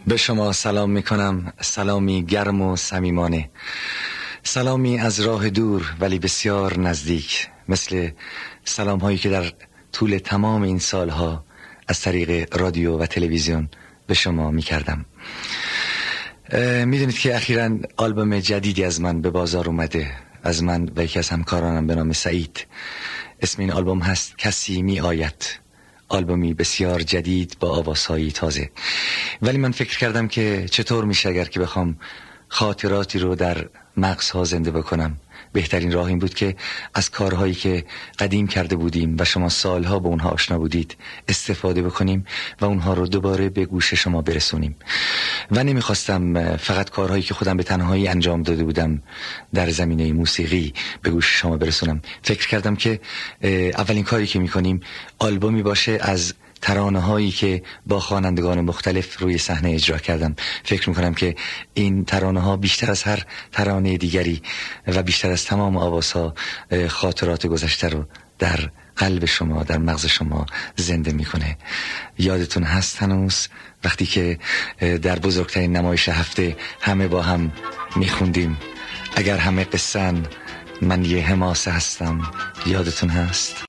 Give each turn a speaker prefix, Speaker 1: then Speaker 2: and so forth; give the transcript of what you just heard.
Speaker 1: به شما سلام میکنم، سلامی گرم و صمیمانه، سلامی از راه دور ولی بسیار نزدیک، مثل سلام هایی که در طول تمام این سالها از طریق رادیو و تلویزیون به شما میکردم. میدونید که اخیراً آلبوم جدیدی از من به بازار اومده، از من و یکی از همکارانم به نام سعید. اسم این آلبوم هست کسی می آید، آلبومی بسیار جدید با آوازهایی تازه. ولی من فکر کردم که چطور میشه اگر که بخوام خاطراتی رو در مغزها زنده بکنم. بهترین راه این بود که از کارهایی که قدیم کرده بودیم و شما سالها با اونها آشنا بودید استفاده بکنیم و اونها رو دوباره به گوش شما برسونیم. و نمیخواستم فقط کارهایی که خودم به تنهایی انجام داده بودم در زمینه موسیقی به گوش شما برسونم. فکر کردم که اولین کاری که میکنیم آلبومی باشه از ترانه هایی که با خوانندگان مختلف روی صحنه اجرا کردم. فکر میکنم که این ترانه ها بیشتر از هر ترانه دیگری و بیشتر از تمام آوازها خاطرات گذشته رو در قلب شما، در مغز شما زنده میکنه. یادتون هست هنوز وقتی که در بزرگترین نمایش هفته همه با هم میخوندیم اگر همه قصه‌ن من یه حماسه هستم؟ یادتون هست؟